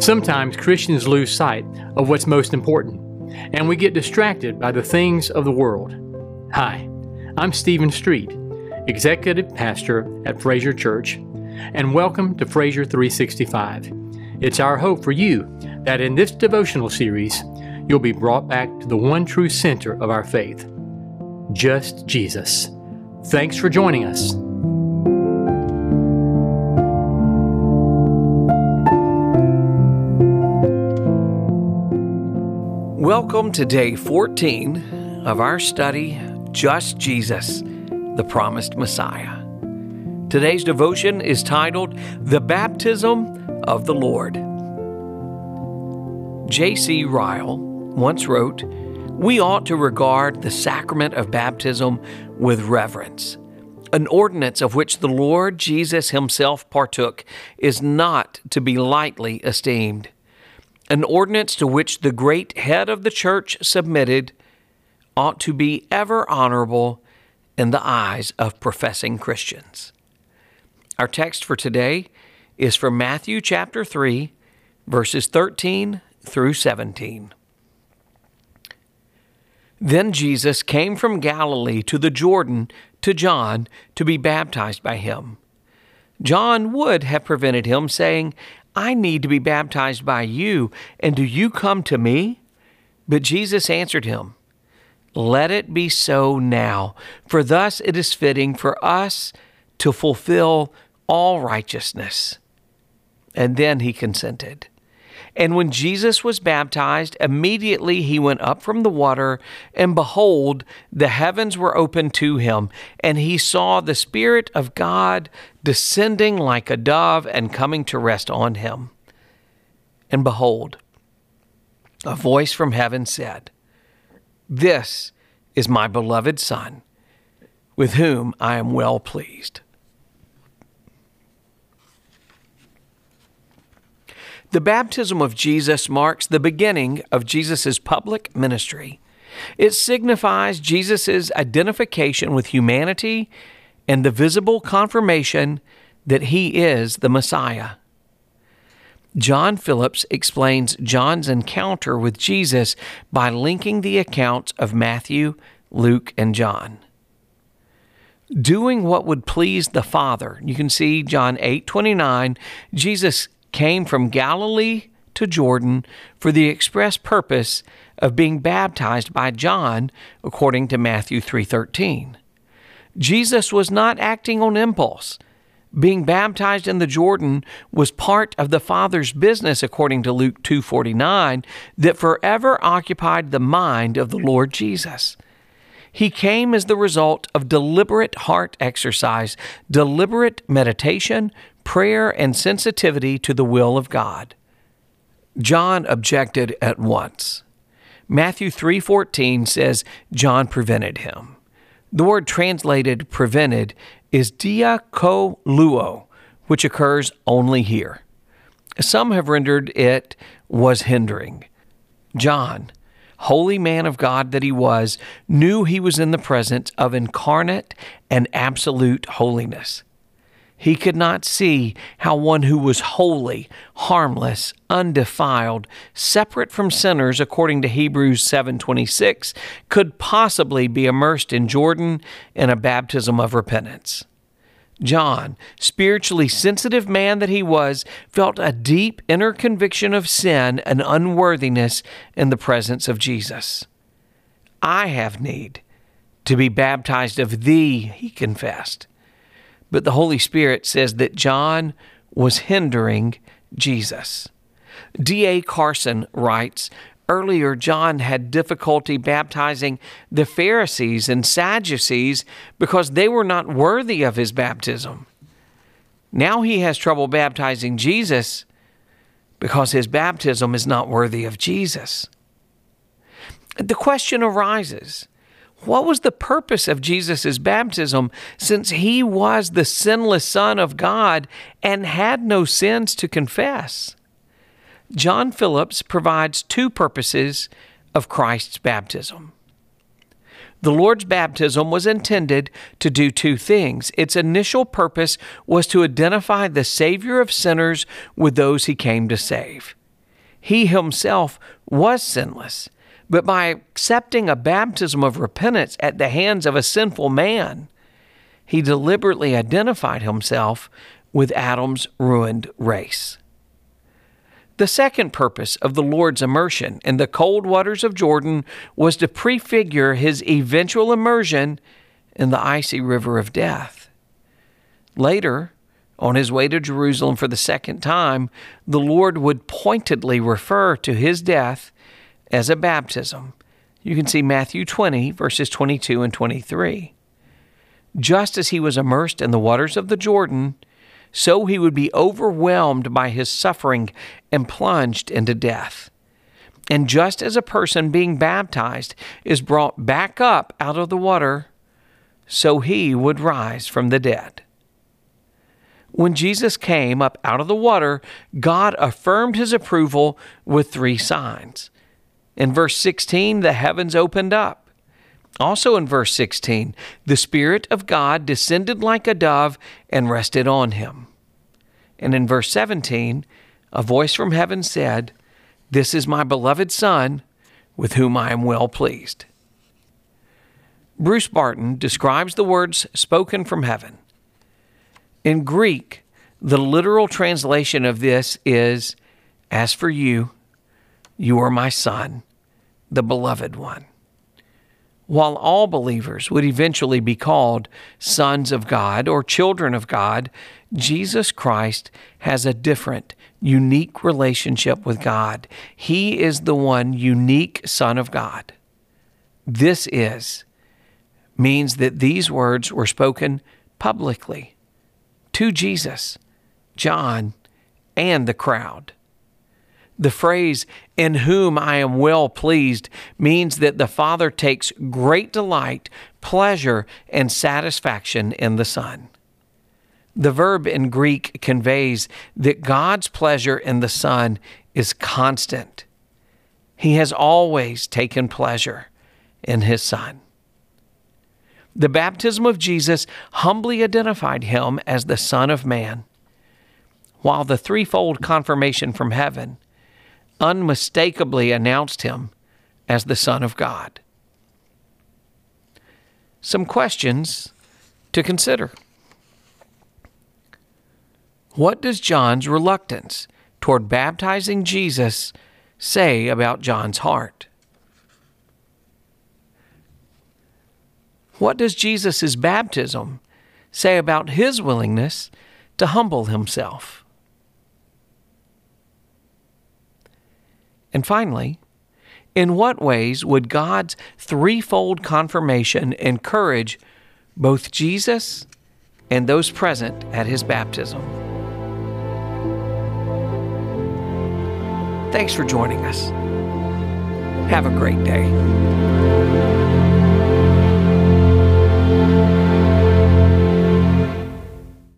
Sometimes Christians lose sight of what's most important, and we get distracted by the things of the world. Hi, I'm Stephen Street, Executive Pastor at Fraser Church, and welcome to Fraser 365. It's our hope for you that in this devotional series, you'll be brought back to the one true center of our faith, just Jesus. Thanks for joining us. Welcome to day 14 of our study, Just Jesus, the Promised Messiah. Today's devotion is titled, The Baptism of the Lord. J.C. Ryle once wrote, "We ought to regard the sacrament of baptism with reverence. An ordinance of which the Lord Jesus himself partook is not to be lightly esteemed. An ordinance to which the great head of the church submitted ought to be ever honorable in the eyes of professing Christians." Our text for today is from Matthew chapter 3, verses 13 through 17. Then Jesus came from Galilee to the Jordan to John to be baptized by him. John would have prevented him, saying, "I need to be baptized by you, and do you come to me?" But Jesus answered him, "Let it be so now, for thus it is fitting for us to fulfill all righteousness." And then he consented. And when Jesus was baptized, immediately he went up from the water, and behold, the heavens were opened to him, and he saw the Spirit of God descending like a dove and coming to rest on him. And behold, a voice from heaven said, "This is my beloved Son, with whom I am well pleased." The baptism of Jesus marks the beginning of Jesus' public ministry. It signifies Jesus' identification with humanity and the visible confirmation that he is the Messiah. John Phillips explains John's encounter with Jesus by linking the accounts of Matthew, Luke, and John. Doing what would please the Father. You can see John 8:29, Jesus came from Galilee to Jordan for the express purpose of being baptized by John, according to Matthew 3:13. Jesus was not acting on impulse. Being baptized in the Jordan was part of the Father's business, according to Luke 2:49, that forever occupied the mind of the Lord Jesus. He came as the result of deliberate heart exercise, deliberate meditation, prayer, and sensitivity to the will of God. John objected at once. Matthew 3:14 says John prevented him. The word translated prevented is diakoluo, which occurs only here. Some have rendered it was hindering. John, holy man of God that he was, knew he was in the presence of incarnate and absolute holiness. He could not see how one who was holy, harmless, undefiled, separate from sinners, according to Hebrews 7:26, could possibly be immersed in Jordan in a baptism of repentance. John, spiritually sensitive man that he was, felt a deep inner conviction of sin and unworthiness in the presence of Jesus. "I have need to be baptized of thee," he confessed. But the Holy Spirit says that John was hindering Jesus. D.A. Carson writes, "Earlier, John had difficulty baptizing the Pharisees and Sadducees because they were not worthy of his baptism. Now he has trouble baptizing Jesus because his baptism is not worthy of Jesus." The question arises, what was the purpose of Jesus' baptism, since he was the sinless Son of God and had no sins to confess? John Phillips provides two purposes of Christ's baptism. The Lord's baptism was intended to do two things. Its initial purpose was to identify the Savior of sinners with those he came to save. He himself was sinless, but by accepting a baptism of repentance at the hands of a sinful man, he deliberately identified himself with Adam's ruined race. The second purpose of the Lord's immersion in the cold waters of Jordan was to prefigure his eventual immersion in the icy river of death. Later, on his way to Jerusalem for the second time, the Lord would pointedly refer to his death as a baptism. You can see Matthew 20, verses 22 and 23. Just as he was immersed in the waters of the Jordan, so he would be overwhelmed by his suffering and plunged into death. And just as a person being baptized is brought back up out of the water, so he would rise from the dead. When Jesus came up out of the water, God affirmed his approval with 3 signs. In verse 16, the heavens opened up. Also in verse 16, the Spirit of God descended like a dove and rested on him. And in verse 17, a voice from heaven said, "This is my beloved Son, with whom I am well pleased." Bruce Barton describes the words spoken from heaven. In Greek, the literal translation of this is, "As for you, you are my Son, the beloved one." While all believers would eventually be called sons of God or children of God, Jesus Christ has a different, unique relationship with God. He is the one unique Son of God. This means that these words were spoken publicly to Jesus, John, and the crowd. The phrase, "in whom I am well pleased," means that the Father takes great delight, pleasure, and satisfaction in the Son. The verb in Greek conveys that God's pleasure in the Son is constant. He has always taken pleasure in his Son. The baptism of Jesus humbly identified him as the Son of Man, while the threefold confirmation from heaven unmistakably announced him as the Son of God. Some questions to consider. What does John's reluctance toward baptizing Jesus say about John's heart? What does Jesus' baptism say about his willingness to humble himself? And finally, in what ways would God's threefold confirmation encourage both Jesus and those present at his baptism? Thanks for joining us. Have a great day.